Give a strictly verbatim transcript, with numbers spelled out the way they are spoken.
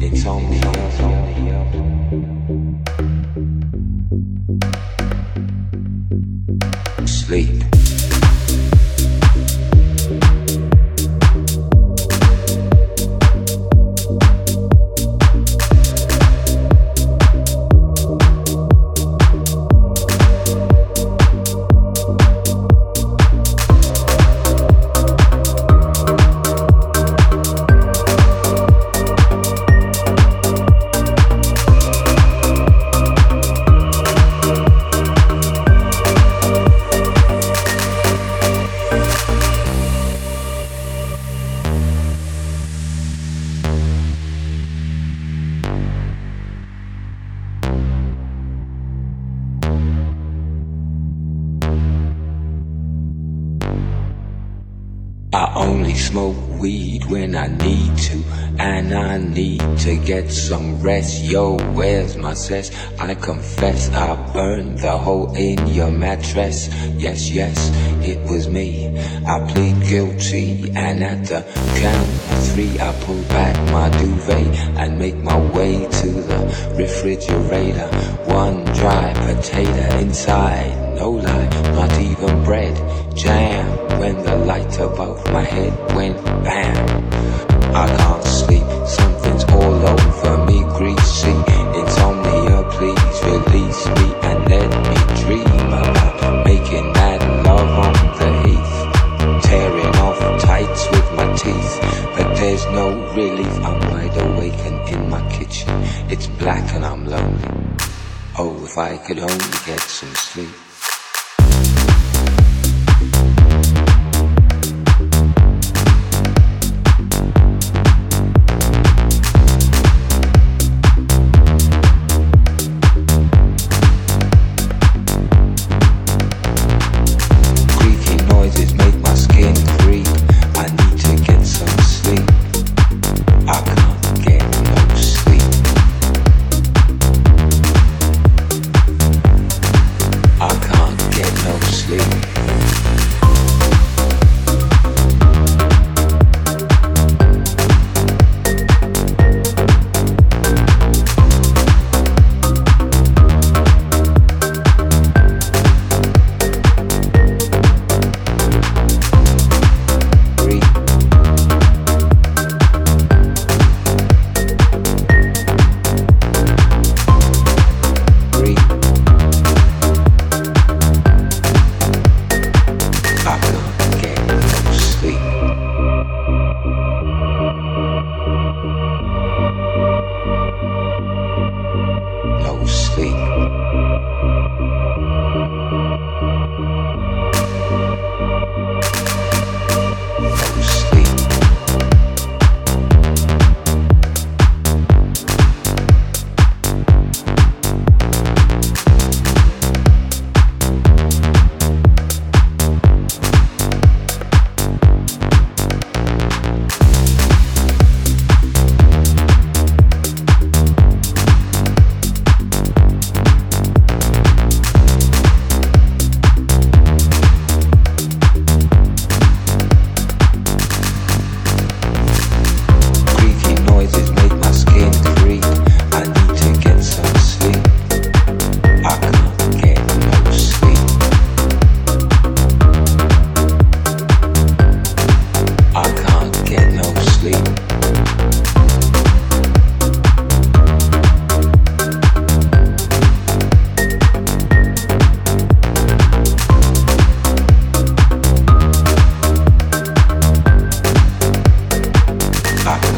It's only up, only up. Sleep. I only smoke weed when I need to, and I need to get some rest. Yo, where's my cess? I confess I burned the hole in your mattress. Yes, yes, it was me. I plead guilty, and at the count of three I pull back my duvet and make my way to the refrigerator. One dry potato inside, no lie, not even bread. Jam when the light above my head went bam. I can't sleep, something's all over me, greasy. Insomnia, please release me and let me dream about making mad love on the heath, tearing off tights with my teeth. But there's no relief, I'm wide awake and in my kitchen. It's black and I'm lonely. Oh, if I could only get some sleep. I